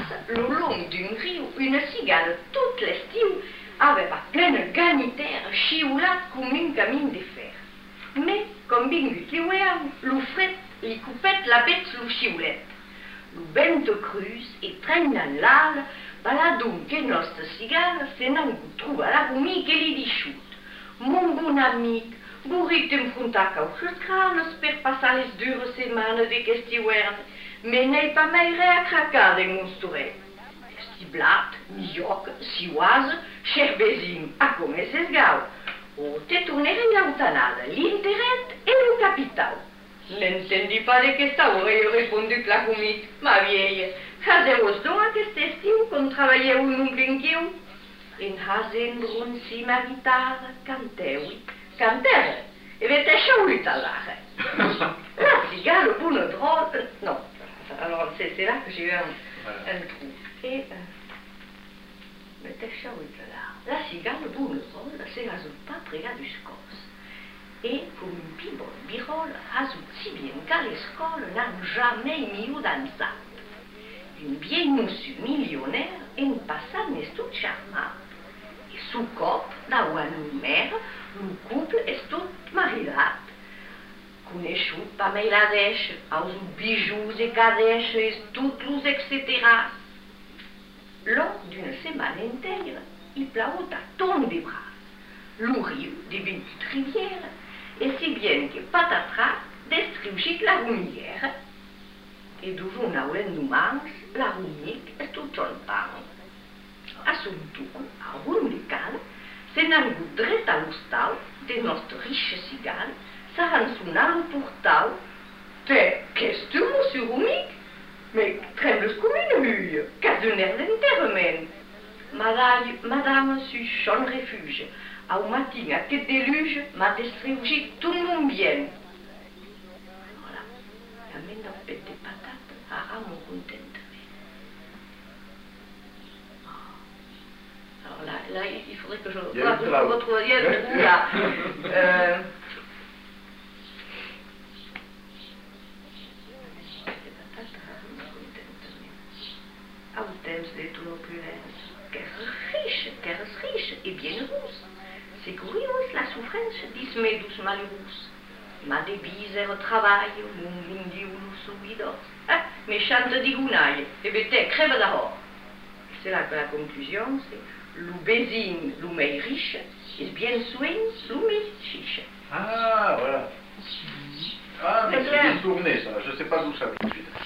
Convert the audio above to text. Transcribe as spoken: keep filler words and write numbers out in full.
passe, le long d'une rive, une cigale toute l'estive avait la pleine ganitaire chioulate comme une camine de fer. Mais, comme vingut li weam, le fret li coupette la bête le chioulette. Le vento cruz et traîne dans l'âle, baladon que notre cigale se n'en trouve à la roumi que li dit chute. Mon bon amic, burrit enfrontat cauchos cranes per passar les dures semaines de qu'estiuern, mais n'est pas meilleur à craquer des monstourettes. Stiblat, mioc, sioise, cher bézim, à commencer ce gars. O te tournerai l'autanada, l'intérêt et le capital. N'entendis pas de que ça aurait répondu que la comite, ma vieille. Haseu-vos donc aquest estiu qu'on travailleu en un brinquiu? En hasen bronzi ma guitarra, canteu, canteu, et vete chaouit à l'arrêt. La cigale, pour le drôle, non. Alors c'est là que j'ai eu un, un trou. Et, euh, vete chaouit à l'arrêt. La cigale, pour le drôle, c'est la pas près du scos. Et pour une pibole birole, ajoute si bien qu'à l'école n'a jamais mis dans ça. Une vieille monsieur millionnaire, en passant n'est tout charmant. Et sous cop, dans une mère, le couple est tout maridat. Connaissez pas mes ladèches, aux bijoux et cadèches, et tout, et cetera. Lors d'une semaine intègre, il plaut à ton des bras. Le riu devient une rivière, et si bien que patatras destruit la roumière. Et d'où on a un humans, la roumique est tout en temps. À son tour, à Rumlical, c'est un goût dret à l'hostal de notre riche cigale, ça rend sonner le portal. Mais qu'est-ce que monsieur Roumique? Mais trembles comme une huille, qu'à une air d'enterrement. Madame, madame, suis son refuge. Au matin, à quel déluge, m'a distribué tout mon bien. Voilà. La main d'un pet de patates à mon contentement. Alors là, là, il faudrait que je retrouve le trou là. Euh, à un temps de toute l'opulence, qu'est-ce riche, qu'est-ce riche et bien rousse. C'est curieuse la souffrance d'Ismé douce malheureuse. Ma débise au travail, mon lundi ou le soubidos. Ah, mais chante d'igounaille, et bête crève d'abord. C'est là que la conclusion, c'est le bézine, le mei riche, et bien soin, le mei chiche. Ah, voilà. Ah, mais c'est bien tourné, ça. Je ne sais pas d'où ça vient tout de suite.